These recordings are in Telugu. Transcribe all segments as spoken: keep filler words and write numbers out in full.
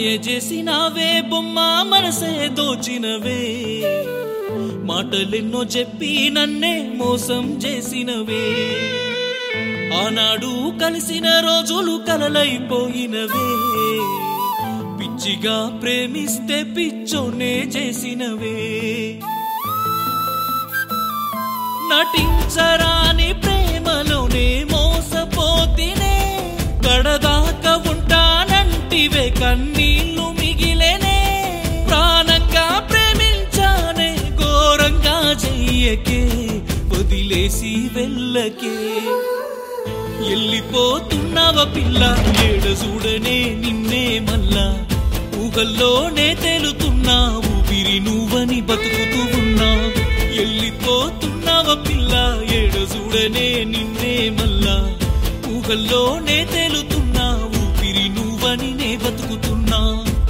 మాయ చేసినవే బొమ్మ మనసే దోచినవే మాటలెన్నో చెప్పి నన్నే మోసం చేసినవే ఆనాడు కలిసిన రోజులు కలలైపోయినవే పిచ్చిగా ప్రేమిస్తే పిచ్చోనే చేసినవే నటించరాని ప్రేమలోనే మోసపోతినే కడదాకా ఉంటానంటివే కన్నీళ్లు మిగిలేనే ప్రాణంగా ప్రేమించానే ఘోరంగా చెయ్యకే వదిలేసి వెళ్ళకే ఎల్లిపోతున్నావ పిల్ల ఏడ చూడనే నిన్నే మల్లా ఊహల్లోనే తేలుతున్నా ఊపిరి నువ్వని బతుకుతూ ఉన్నా ఎల్లిపోతున్నావ పిల్ల ఏడ చూడనే నిన్నే మల్లా ఊహల్లోనే తేలుతున్నా ఊపిరి నువ్వని నే బతుకుతున్నా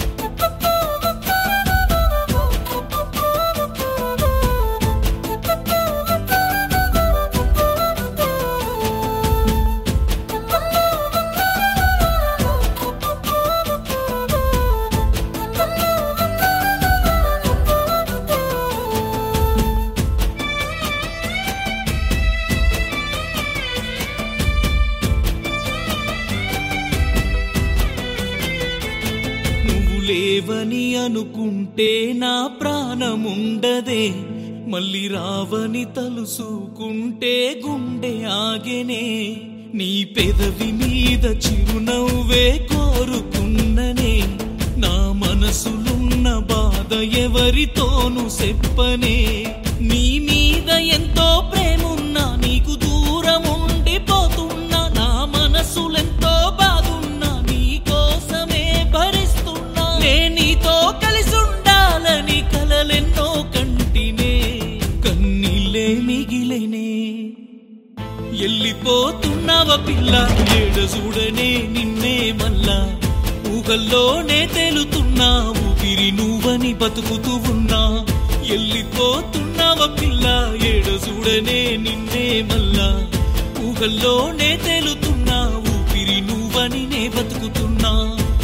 లేవని అనుకుంటే నా ప్రాణముండదే మళ్ళీ రావని తలుసుకుంటే గుండె ఆగెనే నీ పెదవి మీద చిరునవ్వే కోరుకున్ననే నా మనసులున్న బాధ ఎవరితోనూ చెప్పనే నీ మీద ఎంతో ప్రేమున్నా నీకు దూరం ఉండిపోతున్నా నా మనసులెంతో బాగున్నా నీ కోసమే భరిస్తున్నా నే నీతో కలిసి ఉండాలని కలలెన్నో కంటినే కన్నీళ్ళే మిగిలేనే ఎల్లిపోతున్నావ పిల్ల ఏడ చూడనే నిన్నే మల్లా ఊహల్లోనే తేలుతున్నా ఊపిరి నువ్వని బతుకుతూ ఉన్నా ఎల్లిపోతున్నావ పిల్ల ఏడ చూడనే నిన్నే మల్లా ఊహల్లోనే తేలుతున్నా ఊపిరి నువ్వని నే బతుకుతున్నా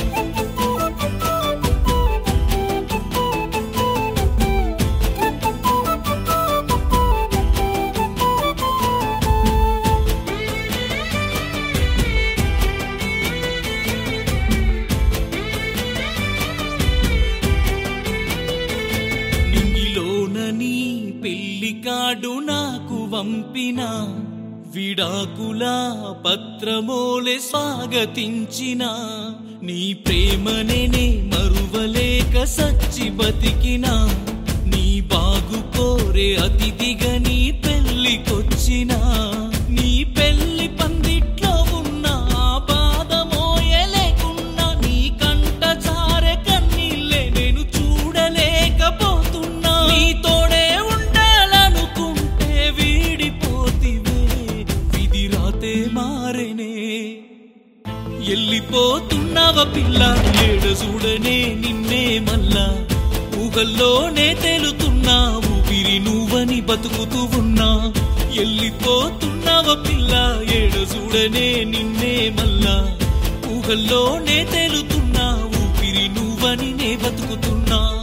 పెళ్లి కాడు నాకు వంపిన విడాకుల పత్రమోలే స్వాగతించిన నీ ప్రేమనే మరువలేక సచ్చి బతికినా నీ బాగు కోరే అతిథిగా నీ పెళ్లికొచ్చిన నీ పెళ్లి పందిట్లో ఉన్న బాధ మోయలేకున్నా నీ కంట చారే కన్నీళ్ళే నేను చూడలేకపోతున్నా నీతోడే ఉండాలనుకుంటే వీడిపోతివే విధి రాతే మారేనే ఎల్లిపోతున్నావ పిల్ల ఏడ చూడనే నిన్నే మల్లా ఊహల్లోనే తేలుతున్నా ఊపిరి నువ్వని బతుకుతూ ఉన్నా ఎల్లిపోతున్నావ పిల్ల ఏడ చూడనే నిన్నే మల్లా ఊహల్లోనే తేలుతున్నా ఊపిరి నువ్వని నే బతుకుతున్నా